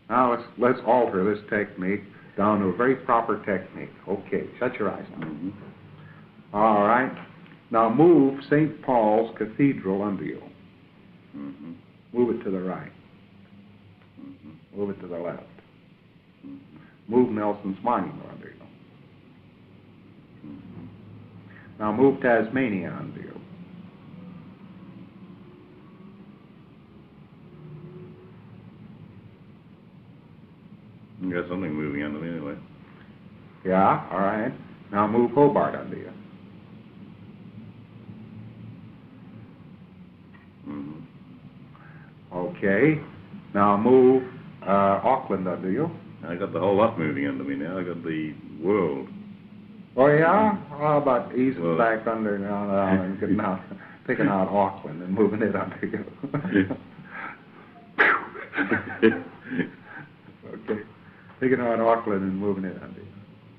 Now let's alter this technique down to a very proper technique. Okay, shut your eyes now. Mm-hmm. All right. Now move St. Paul's Cathedral under you. Mm-hmm. Move it to the right. Mm-hmm. Move it to the left. Mm-hmm. Move Nelson's Monument under you. Mm-hmm. Now move Tasmania under you. You got something moving under me anyway. Yeah, all right. Now move Hobart under you. Mm-hmm. Okay. Now move Auckland under you. I got the whole lot moving under me now. I got the world. Oh, yeah? How about easing Well, back under now and getting out, picking out Auckland and moving it under you? Okay. Picking out Auckland and moving it under you.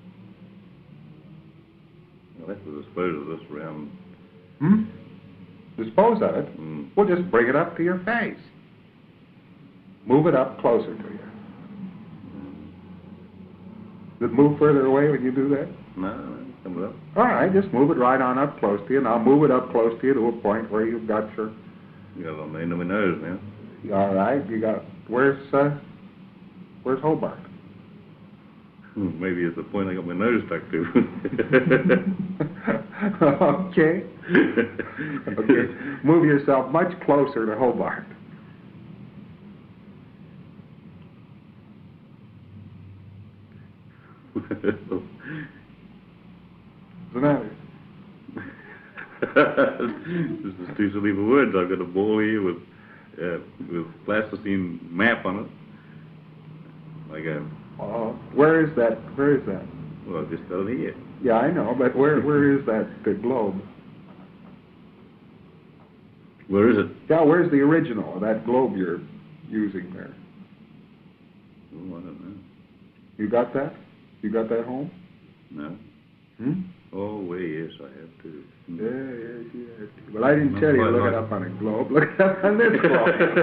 Well, that's the dispose of this round. Dispose of it? Mm. Well, just bring it up to your face. Move it up closer to you. Does it move further away when you do that? No, come up. All right, just move it right on up close to you. Now move it up close to you to a point where you've got your... You got it on the end of my nose now. All right, you got... Where's Hobart? Maybe it's the point I got my nose stuck to. Okay. Okay. Move yourself much closer to Hobart. What's the matter? This is too silly for words. I've got a ball here with plasticine map on it. Like a... Where is that? Where is that? Well, I've just got it here. Yeah, I know, but where is that globe? Where is it? Yeah, where's the original of that globe you're using there? Oh, I don't know. You got that? You got that home? No. Hmm? Oh, well, yes, I have to. Yes. Well, I didn't tell you to look it up on a globe. Look it up on this globe.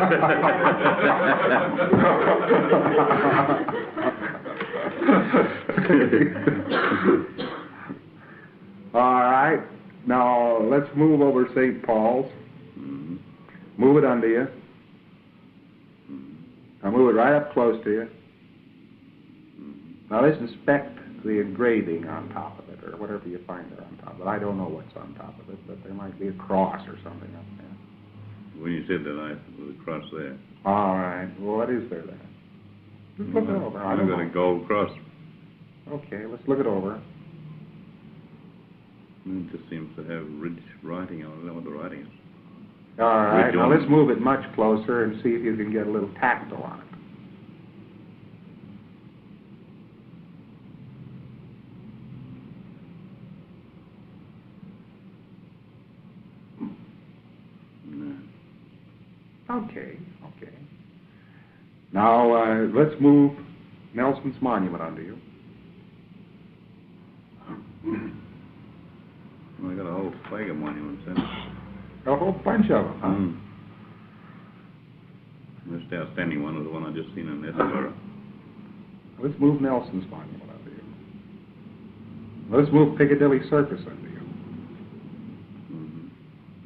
All right. Now, let's move over St. Paul's. Mm-hmm. Move it under you. Mm-hmm. Now, move it right up close to you. Mm-hmm. Now, let's inspect the engraving on top of it, or whatever you find there on top of it. I don't know what's on top of it, but there might be a cross or something up there. When you said that, I was across there. All right. Well, what is there then? Just look it over. I I've don't got a know. gold cross. Okay, let's look it over. It just seems to have rich writing on it. I don't know what the writing is. All right. Which Now, one? let's move it much closer and see if you can get a little tactile on it. No. Okay. Now, let's move Nelson's Monument under you. Well, I got a whole flag of monuments in it. A whole bunch of them, huh? Mm. The most outstanding one is the one I just seen in Edinburgh. Let's move Nelson's Monument under you. Let's move Piccadilly Circus under you.